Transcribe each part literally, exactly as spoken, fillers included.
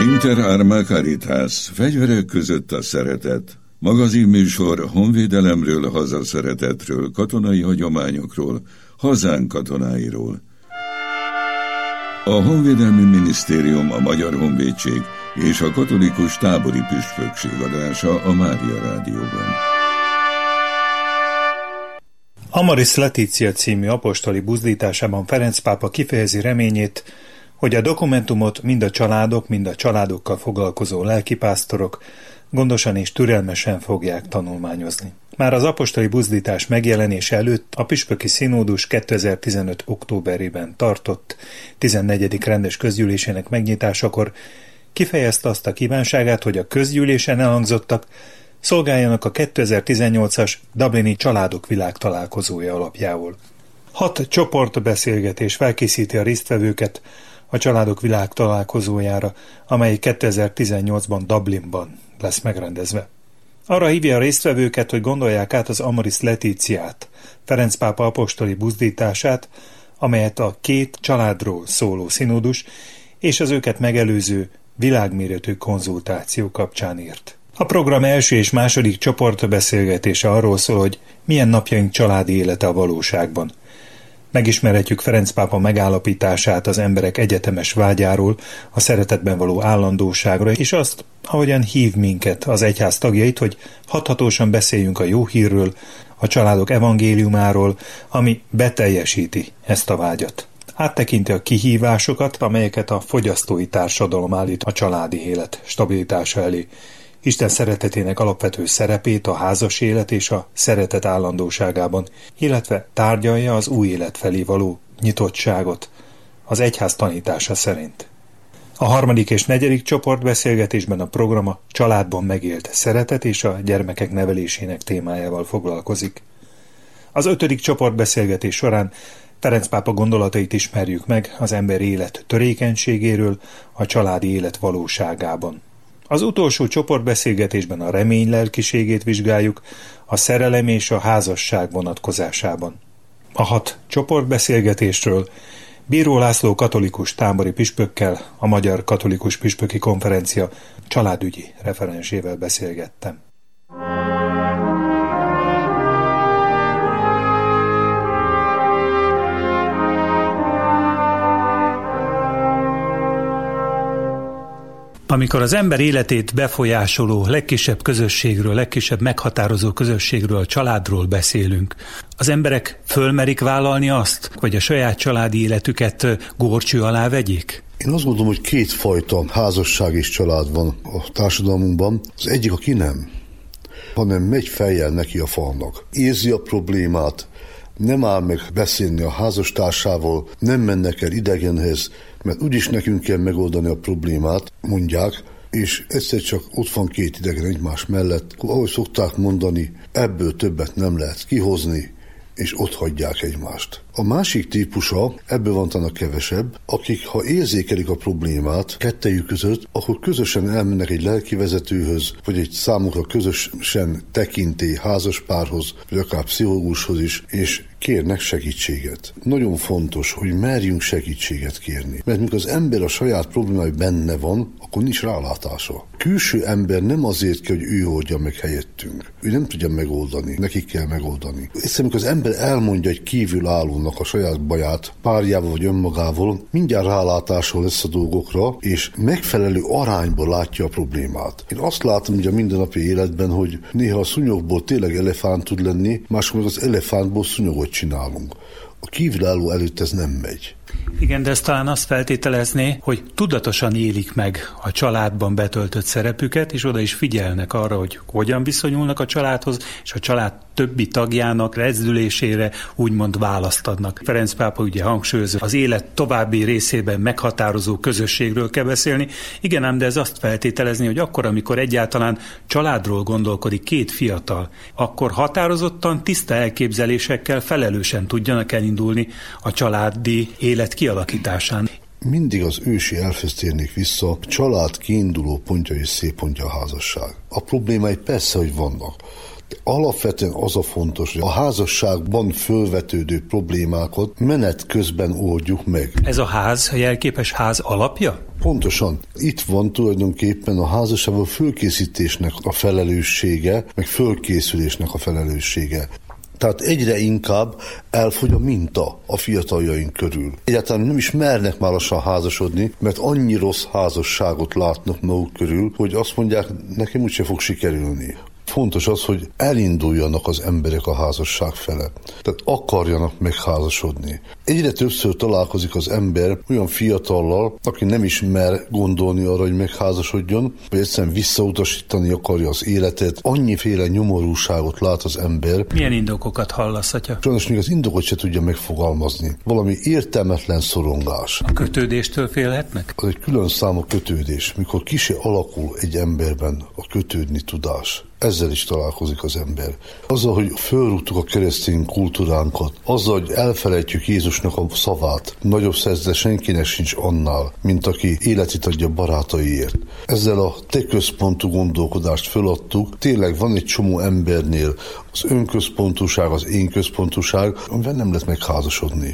Inter Arma Caritas, fegyverek között a szeretet. Magazinműsor honvédelemről, hazaszeretetről, katonai hagyományokról, hazánk katonáiról. A Honvédelmi Minisztérium, a Magyar Honvédség és a Katolikus Tábori Püspökség adása a Mária Rádióban. Amoris Laetitia című apostoli buzdításában Ferenc pápa kifejezi reményét, hogy a dokumentumot mind a családok, mind a családokkal foglalkozó lelkipásztorok gondosan és türelmesen fogják tanulmányozni. Már az apostoli buzdítás megjelenése előtt a püspöki színódus kétezer-tizenöt októberében tartott tizennegyedik rendes közgyűlésének megnyitásakor kifejezte azt a kívánságát, hogy a közgyűlésen elhangzottak szolgáljanak a kétezer-tizennyolcas Dublini Családok Világtalálkozója alapjául. Hat csoportbeszélgetés felkészíti a résztvevőket a Családok Világtalálkozójára, amely kétezer-tizennyolcban Dublinban lesz megrendezve. Arra hívja a résztvevőket, hogy gondolják át az Amoris Laetitiát, Ferenc pápa apostoli buzdítását, amelyet a két családról szóló színódus és az őket megelőző világméretű konzultáció kapcsán írt. A program első és második csoportbeszélgetése arról szól, hogy milyen napjaink családi élete a valóságban. Megismerhetjük Ferenc pápa megállapítását az emberek egyetemes vágyáról, a szeretetben való állandóságra, és azt, ahogyan hív minket, az egyház tagjait, hogy hathatósan beszéljünk a jó hírről, a családok evangéliumáról, ami beteljesíti ezt a vágyat. Áttekinti a kihívásokat, amelyeket a fogyasztói társadalom állít a családi élet stabilitása elé. Isten szeretetének alapvető szerepét a házas élet és a szeretet állandóságában, illetve tárgyalja az új élet felé való nyitottságot az egyház tanítása szerint. A harmadik és negyedik csoportbeszélgetésben a program a családban megélt szeretet és a gyermekek nevelésének témájával foglalkozik. Az ötödik csoportbeszélgetés során Ferenc pápa gondolatait ismerjük meg az ember élet törékenységéről, a családi élet valóságában. Az utolsó csoportbeszélgetésben a remény lelkiségét vizsgáljuk a szerelem és a házasság vonatkozásában. A hat csoportbeszélgetésről Bíró László katolikus tábori püspökkel, a Magyar Katolikus Püspöki Konferencia családügyi referensével beszélgettem. Amikor az ember életét befolyásoló legkisebb közösségről, legkisebb meghatározó közösségről, a családról beszélünk, az emberek fölmerik vállalni azt, hogy a saját családi életüket górcső alá vegyék? Én azt gondolom, hogy kétfajta házasság és család van a társadalmunkban. Az egyik, aki nem, hanem megy fejjel neki a falnak. Érzi a problémát, nem áll meg beszélni a házastársával, nem mennek el idegenhez, mert úgyis nekünk kell megoldani a problémát, mondják, és egyszer csak ott van két idegen egymás mellett, ahogy szokták mondani, ebből többet nem lehet kihozni, és ott hagyják egymást. A másik típusa, ebből van talán kevesebb, akik, ha érzékelik a problémát kettejük között, akkor közösen elmennek egy lelkivezetőhöz, vagy egy számukra közösen tekintély házaspárhoz, vagy akár pszichológushoz is, és kérnek segítséget. Nagyon fontos, hogy merjünk segítséget kérni. Mert mikor az ember a saját problémái benne van, akkor nincs rálátása. Külső ember nem azért kell, hogy ő oldja meg helyettünk. Ő nem tudja megoldani, nekik kell megoldani. Egyszerűen, amikor az ember elmondja egy kívülállónak a saját baját, párjával vagy önmagával, mindjárt rálátása lesz a dolgokra, és megfelelő arányban látja a problémát. Én azt látom ugye a mindennapi életben, hogy néha a szúnyogból tényleg elefánt tud lenni, máskor meg az elefántból szúnyogot csinálunk. A kívülálló előtt ez nem megy. Igen, de ez talán azt feltételezné, hogy tudatosan élik meg a családban betöltött szerepüket, és oda is figyelnek arra, hogy hogyan viszonyulnak a családhoz, és a család többi tagjának rezdülésére úgymond választ adnak. Ferenc pápa ugye hangsúlyozza, az élet további részében meghatározó közösségről kell beszélni. Igen ám, de ez azt feltételezni, hogy akkor, amikor egyáltalán családról gondolkodik két fiatal, akkor határozottan, tiszta elképzelésekkel felelősen tudjanak elindulni a családi élet kialakításán. Mindig az ősi elfhez térnék vissza, a család kiinduló pontja és szép pontja a házasság. A problémái persze, hogy vannak. Alapvetően az a fontos, hogy a házasságban fölvetődő problémákat menet közben oldjuk meg. Ez a ház, a jelképes ház alapja? Pontosan. Itt van tulajdonképpen a házasságban fölkészítésnek a felelőssége, meg fölkészülésnek a felelőssége. Tehát egyre inkább elfogy a minta a fiataljaink körül. Egyáltalán nem is mernek már lassan házasodni, mert annyi rossz házasságot látnak maguk körül, hogy azt mondják, nekem úgyse fog sikerülni. Fontos az, hogy elinduljanak az emberek a házasság fele. Tehát akarjanak megházasodni. Egyre többször találkozik az ember olyan fiatallal, aki nem is mer gondolni arra, hogy megházasodjon, vagy egyszerűen visszautasítani akarja az életet. Annyiféle nyomorúságot lát az ember. Milyen indokokat hallasz, atya? Sajnos még az indokot se tudja megfogalmazni. Valami értelmetlen szorongás. A kötődéstől félhetnek? Az egy külön számú kötődés, mikor ki se alakul egy emberben a kötődni tudás. Ezzel is találkozik az ember. Azzal, hogy fölrúgtuk a keresztény kultúránkat, azzal, hogy elfelejtjük Jézusnak a szavát, nagyobb szerzde senkinek sincs annál, mint aki életét adja barátaiért. Ezzel a te központú gondolkodást föladtuk. Tényleg van egy csomó embernél az önközpontúság, az én központúság, amivel nem lehet megházasodni.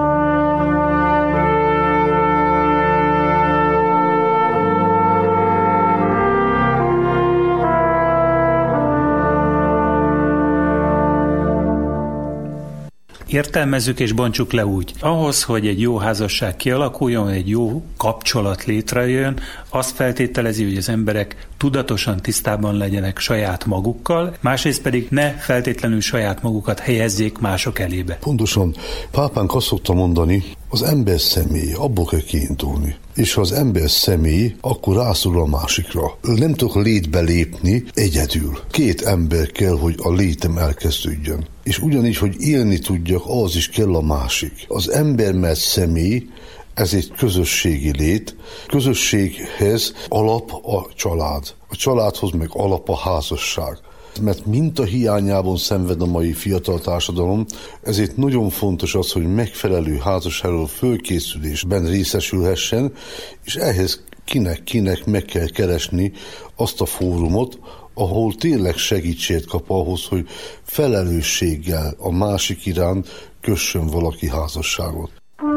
Értelmezzük és bontsuk le úgy. Ahhoz, hogy egy jó házasság kialakuljon, egy jó kapcsolat létrejön, azt feltételezi, hogy az emberek tudatosan tisztában legyenek saját magukkal, másrészt pedig ne feltétlenül saját magukat helyezzék mások elébe. Pontosan. Pápánk azt szokta mondani, az ember személy, abból kell kiindulni. És ha az ember személy, akkor rászorul a másikra. Nem tudok létbe lépni egyedül. Két ember kell, hogy a létem elkezdődjön. És ugyanígy, hogy élni tudjak, az is kell a másik. Az ember, mert személy, ez egy közösségi lét. Közösséghez alap a család. A családhoz meg alap a házasság. Mert minta hiányában szenved a mai fiatal társadalom, ezért nagyon fontos az, hogy megfelelő házasságról fölkészülésben részesülhessen, és ehhez kinek-kinek meg kell keresni azt a fórumot, ahol tényleg segítséget kap ahhoz, hogy felelősséggel a másik iránt kössön valaki házasságot.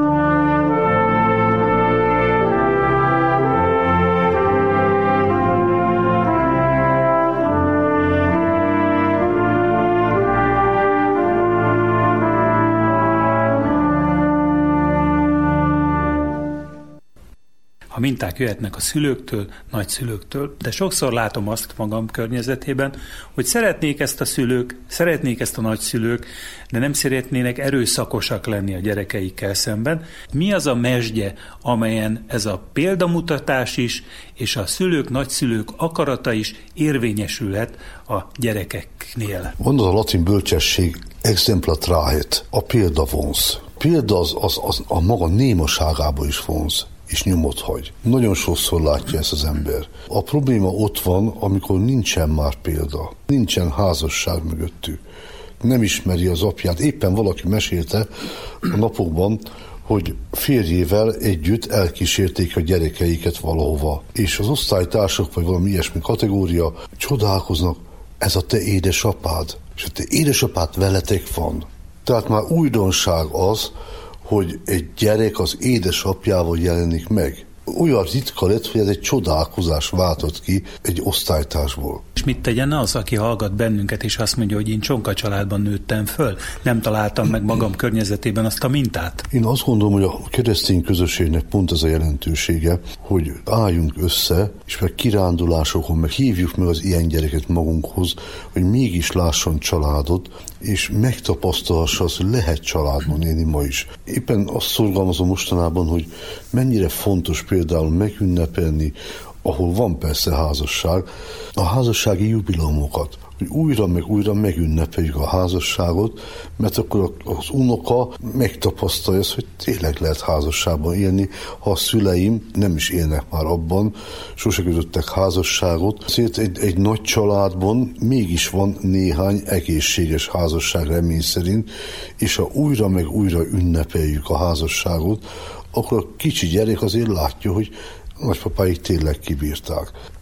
A minták jöhetnek a szülőktől, nagyszülőktől, de sokszor látom azt magam környezetében, hogy szeretnék ezt a szülők, szeretnék ezt a nagyszülők, de nem szeretnének erőszakosak lenni a gyerekeikkel szemben. Mi az a mesdje, amelyen ez a példamutatás is, és a szülők, nagyszülők akarata is érvényesülhet a gyerekeknél? Van az a latin bölcsesség, exempla trahet, a példa vonz. Példa az, az, az a maga némaságába is vonz, és nyomot hagy. Nagyon sokszor látja ezt az ember. A probléma ott van, amikor nincsen már példa. Nincsen házasság mögöttük. Nem ismeri az apját. Éppen valaki mesélte a napokban, hogy férjével együtt elkísérték a gyerekeiket valahova. És az osztálytársak, vagy valami ilyesmi kategória csodálkoznak, ez a te édesapád. És a te édesapád veletek van. Tehát már újdonság az, hogy egy gyerek az édesapjával jelenik meg. Olyan ritka lett, hogy ez egy csodálkozás váltott ki egy osztálytársból. És mit tegyen az, aki hallgat bennünket, és azt mondja, hogy én csonka családban nőttem föl, nem találtam meg magam környezetében azt a mintát? Én azt gondolom, hogy a keresztény közösségnek pont ez a jelentősége, hogy álljunk össze, és meg kirándulásokon, meg hívjuk meg az ilyen gyereket magunkhoz, hogy mégis lásson családot, és megtapasztalhassa azt, hogy lehet családban élni ma is. Éppen azt szorgalmazom mostanában, hogy mennyire fontos például megünnepelni, ahol van persze házasság, a házassági jubileumokat, hogy újra meg újra megünnepeljük a házasságot, mert akkor az unoka megtapasztalja azt, hogy tényleg lehet házasságban élni, ha a szüleim nem is élnek már abban, sose kötöttek házasságot. Azért egy, egy nagy családban mégis van néhány egészséges házasság remény szerint, és ha újra meg újra ünnepeljük a házasságot, akkor a kicsi gyerek azért látja, hogy a nagypapáik tényleg kibírták.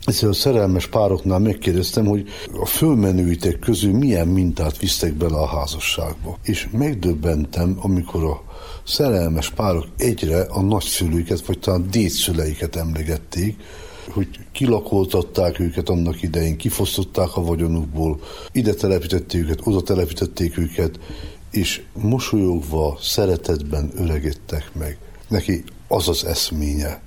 Egyszerűen a szerelmes pároknál megkérdeztem, hogy a fölmenőitek közül milyen mintát visztek bele a házasságba. És megdöbbentem, amikor a szerelmes párok egyre a nagyszülőket, vagy talán dédszüleiket emlegették, hogy kilakoltatták őket annak idején, kifosztották a vagyonukból, ide telepítették őket, oda telepítették őket, és mosolyogva, szeretetben öregedtek meg. Neki az az eszménye.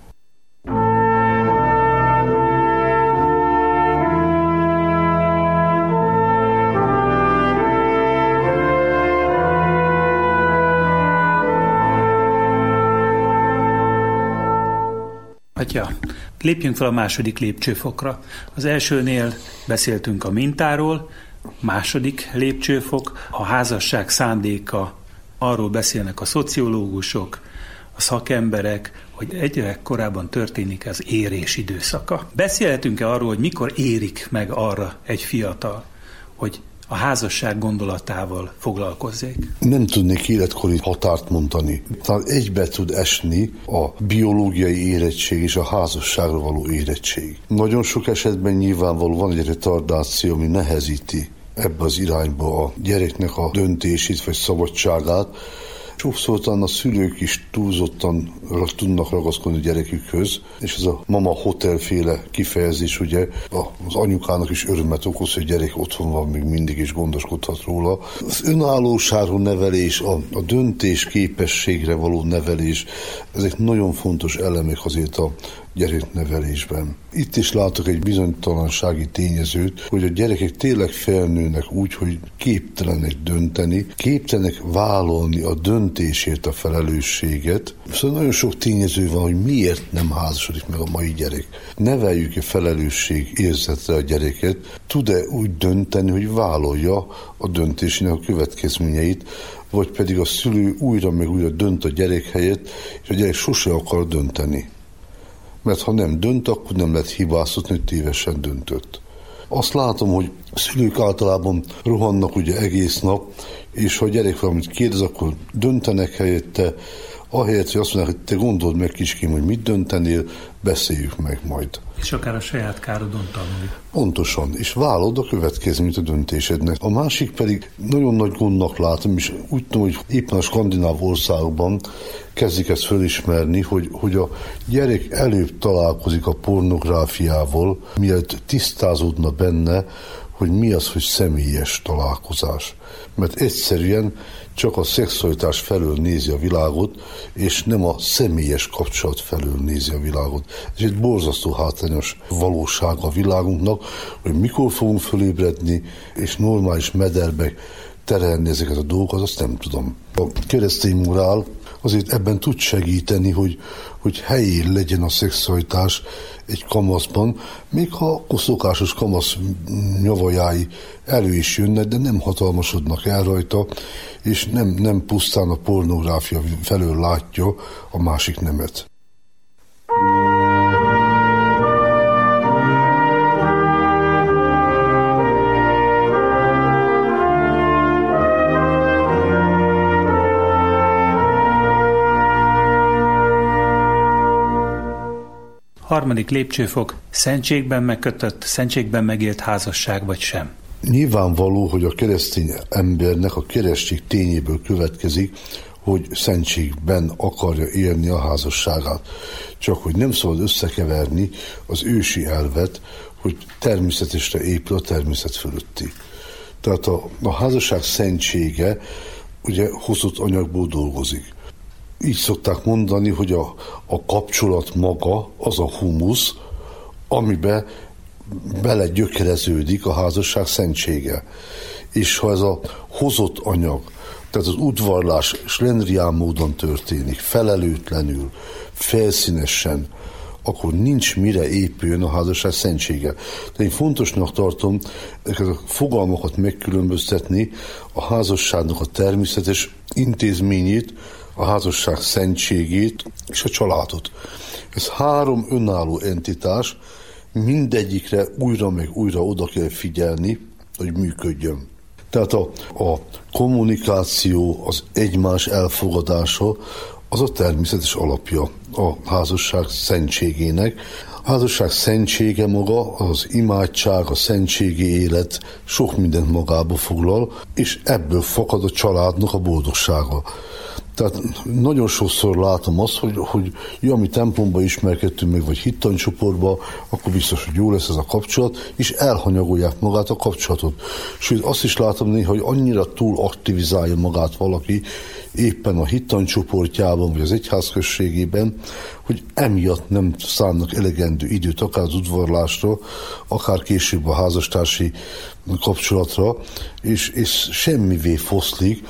Atya, lépjünk fel a második lépcsőfokra. Az elsőnél beszéltünk a mintáról, második lépcsőfok, a házasság szándéka, arról beszélnek a szociológusok, a szakemberek, hogy egyre korábban történik az érés időszaka. Beszélhetünk-e arról, hogy mikor érik meg arra egy fiatal, hogy a házasság gondolatával foglalkozzék? Nem tudnék életkori határt mondani. Talán egybe tud esni a biológiai érettség és a házasságra való érettség. Nagyon sok esetben nyilvánvalóan van egy retardáció, ami nehezíti ebbe az irányba a gyereknek a döntését vagy szabadságát. Sokszor talán a szülők is túlzottan tudnak ragaszkodni a gyerekükhöz, és ez a mama hotelféle kifejezés, ugye az anyukának is örömet okoz, hogy a gyerek otthon van még mindig, és gondoskodhat róla. Az önállóságú nevelés, a, a döntés képességre való nevelés, ezek nagyon fontos elemek azért a gyereknevelésben. Itt is látok egy bizonytalansági tényezőt, hogy a gyerekek tényleg felnőnek úgy, hogy képtelenek dönteni, képtelenek vállalni a döntésért a felelősséget. Szóval nagyon sok tényező van, hogy miért nem házasodik meg a mai gyerek. Neveljük-e felelősség érzetre a gyereket, tud-e úgy dönteni, hogy vállalja a döntésének a következményeit, vagy pedig a szülő újra meg újra dönt a gyerek helyett, és a gyerek sose akar dönteni. Mert ha nem dönt, akkor nem lehet hibáztatni, hogy tévesen döntött. Azt látom, hogy a szülők általában rohannak ugye egész nap, és ha a gyerek valamit kérdez, akkor döntenek helyette, ahelyett, hogy azt mondják, hogy te gondold meg, kiském, hogy mit döntenél, beszéljük meg majd. És akár a saját károdon tanulj. Pontosan, és vállalod a következményt a döntésednek. A másik pedig nagyon nagy gondnak látom, és úgy tudom, hogy éppen a skandináv országokban kezdik ezt fölismerni, hogy, hogy a gyerek előbb találkozik a pornográfiával, mielőtt tisztázódna benne, hogy mi az, hogy személyes találkozás. Mert egyszerűen csak a szexualitás felől nézi a világot, és nem a személyes kapcsolat felől nézi a világot. Ez egy borzasztó hátrányos valóság a világunknak, hogy mikor fogunk fölébredni, és normális mederbe terelni ezeket a dolgokat, azt nem tudom. A keresztény morál azért ebben tud segíteni, hogy, hogy helyén legyen a szexualitás egy kamaszban, még ha a szokásos kamasz nyavajái elő is jönnek, de nem hatalmasodnak el rajta, és nem, nem pusztán a pornográfia felől látja a másik nemet. Harmadik lépcsőfok, szentségben megkötött, szentségben megélt házasság vagy sem? Nyilvánvaló, hogy a keresztény embernek a keresztség tényéből következik, hogy szentségben akarja élni a házasságát. Csak hogy nem szabad összekeverni az ősi elvet, hogy természetesre épül a természet fölötti. Tehát a, a házasság szentsége ugye hozott anyagból dolgozik. Így szokták mondani, hogy a, a kapcsolat maga az a humusz, amiben belegyökereződik a házasság szentsége. És ha ez a hozott anyag, tehát az udvarlás slendrián módon történik, felelőtlenül, felszínesen, akkor nincs mire épüljön a házasság szentsége. De én fontosnak tartom ezeket a fogalmakat megkülönböztetni, a házasságnak a természetes intézményét, a házasság szentségét és a családot. Ez három önálló entitás, mindegyikre újra meg újra oda kell figyelni, hogy működjön. Tehát a, a kommunikáció, az egymás elfogadása, az a természetes alapja a házasság szentségének. A házasság szentsége maga, az imádság, a szentségi élet sok mindent magába foglal, és ebből fakad a családnak a boldogsága. Tehát nagyon sokszor látom azt, hogy, hogy ja, mi templomba ismerkedtünk meg, vagy hittanycsoportba, akkor biztos, hogy jó lesz ez a kapcsolat, és elhanyagolják magát a kapcsolatot. Sőt, azt is látom néha, hogy annyira túl aktivizálja magát valaki éppen a hittanycsoportjában, vagy az egyházközségében, hogy emiatt nem szánnak elegendő időt, akár az udvarlásra, akár később a házastársi kapcsolatra, és, és semmivé foszlik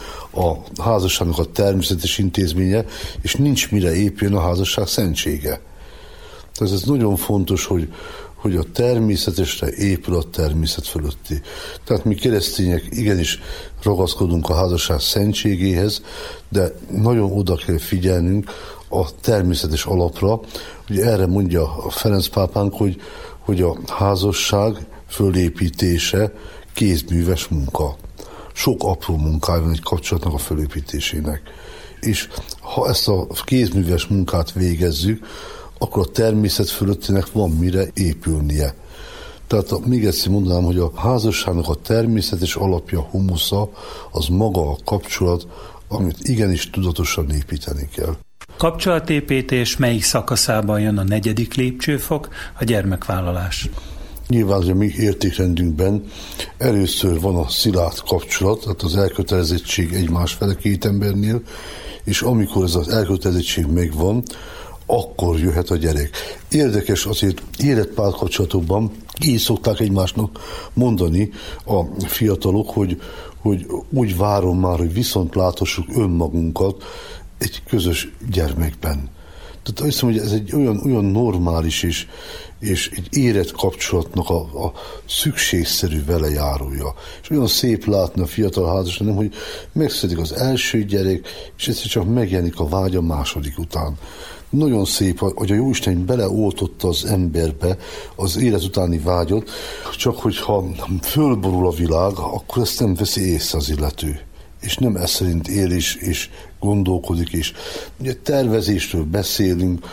a házasságnak a természetes intézménye, és nincs mire épjön a házasság szentsége. Tehát ez nagyon fontos, hogy, hogy a természetesre épül a természet fölötti. Tehát mi keresztények igenis ragaszkodunk a házasság szentségéhez, de nagyon oda kell figyelnünk a természetes alapra. Ugye erre mondja a Ferenc pápánk, hogy, hogy a házasság fölépítése kézműves munka. Sok apró munkája van egy kapcsolatnak a fölépítésének. És ha ezt a kézműves munkát végezzük, akkor a természet fölöttinek van mire épülnie. Tehát még egyszer mondanám, hogy a házasságnak a természetes alapja, humusza, az maga a kapcsolat, amit igenis tudatosan építeni kell. Kapcsolatépítés melyik szakaszában jön a negyedik lépcsőfok, a gyermekvállalás? Nyilván, hogy a mi értékrendünkben először van a szilárd kapcsolat, tehát az elkötelezettség egymás fele két embernél, és amikor ez az elkötelezettség megvan, akkor jöhet a gyerek. Érdekes azért életpárkapcsolatokban így szokták egymásnak mondani a fiatalok, hogy, hogy úgy várom már, hogy viszont láthassuk önmagunkat egy közös gyermekben. Tehát azt hiszem, hogy ez egy olyan, olyan normális és, és egy érett kapcsolatnak a, a szükségszerű velejárója. És olyan szép látni a fiatal házasságban, hogy megszületik az első gyerek, és egyszer csak megjelenik a vágy a második után. Nagyon szép, hogy a Jóisten beleoltotta az emberbe az élet utáni vágyat, csak hogyha fölborul a világ, akkor ezt nem veszi észre az illető. És nem ez szerint él és, és gondolkodik, és ugye tervezésről beszélünk,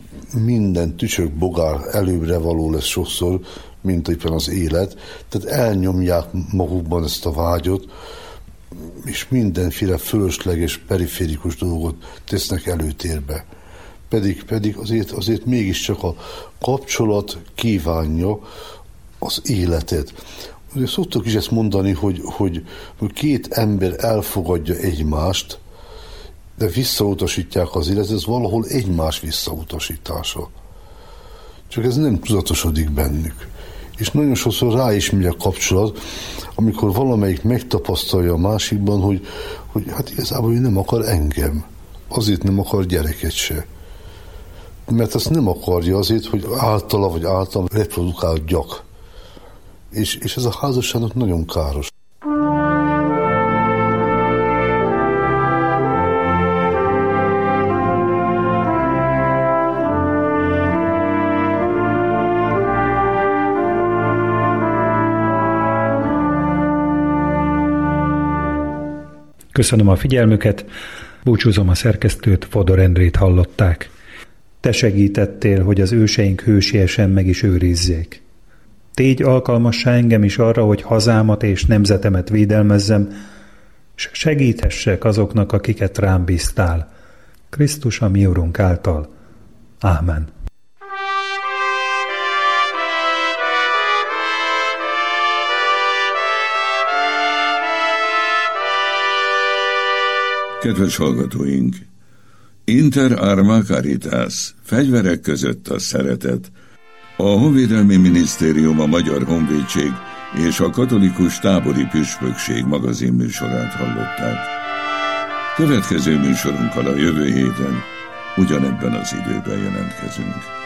minden tücsök bogár előbbre való lesz sokszor, mint éppen az élet, tehát elnyomják magukban ezt a vágyot, és mindenféle fölösleges, periférikus dolgot tesznek előtérbe. Pedig, pedig azért, azért mégiscsak a kapcsolat kívánja az életet. Ugye szoktuk is ezt mondani, hogy, hogy, hogy két ember elfogadja egymást, de visszautasítják az életet, ez valahol egymás visszautasítása. Csak ez nem tudatosodik bennük. És nagyon sokszor rá is megy a kapcsolat, amikor valamelyik megtapasztalja a másikban, hogy, hogy hát igazából ő nem akar engem. Azért nem akar gyereket se. Mert azt nem akarja azért, hogy általa vagy általam reprodukálják. És, és ez a házasságnak nagyon káros. Köszönöm a figyelmüket, búcsúzom a szerkesztőt, Fodor Endrét hallották. Te segítettél, hogy az őseink hősiesen meg is őrizzék. Tégy alkalmassá engem is arra, hogy hazámat és nemzetemet védelmezzem, s segíthessek azoknak, akiket rám bíztál. Krisztus a mi Urunk által. Ámen. Kedves hallgatóink! Inter arma caritas, fegyverek között a szeretet. A Honvédelmi Minisztérium, a Magyar Honvédség és a Katolikus Tábori Püspökség magazin műsorát hallották. Következő műsorunkkal a jövő héten ugyanebben az időben jelentkezünk.